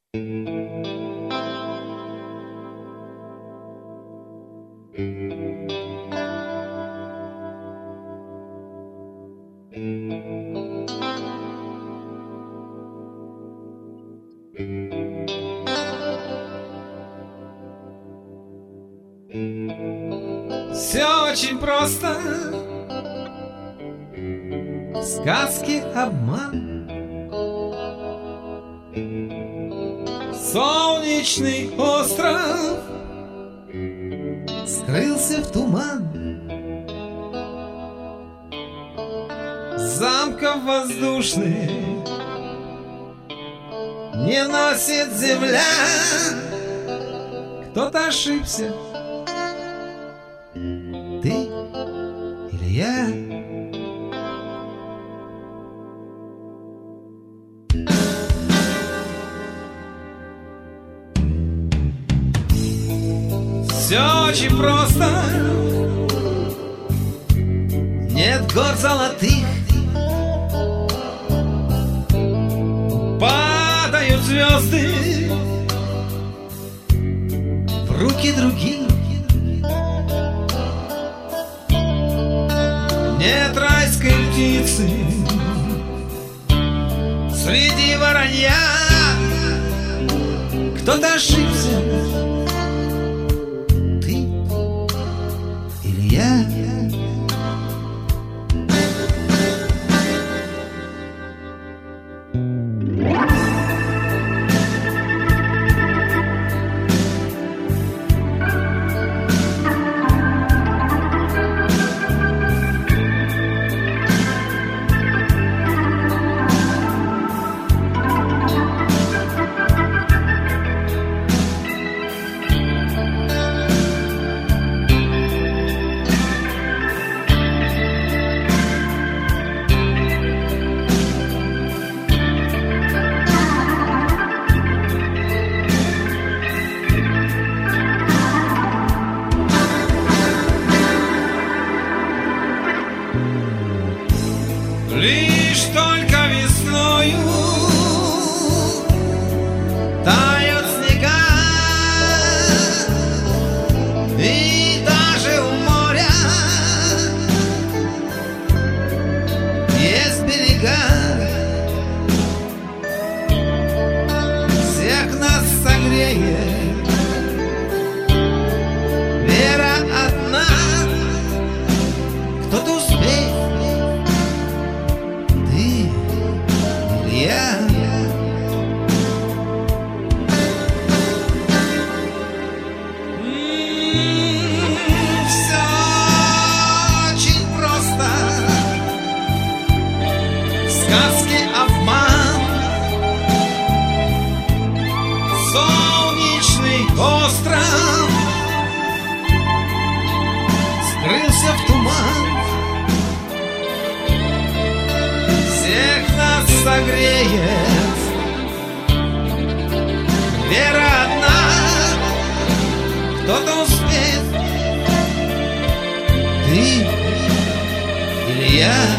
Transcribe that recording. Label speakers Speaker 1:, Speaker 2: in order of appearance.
Speaker 1: Все очень просто. Сказки обман. Солнечный остров скрылся в туман. Замков воздушных не носит земля. Кто-то ошибся, ты или я? Все очень просто. Нет гор золотых, падают звезды в руки других. Нет райской птицы среди воронья. Кто-то ошибся, ты или я? Лишь только весною тают снега, и даже у моря есть берега. Всех нас согреет вера одна. Кто-то успеет, все очень просто. Сказки обман. Солнечный остров скрылся в туман. Всех нас согреет вера одна. Кто-то успеет, ты или я?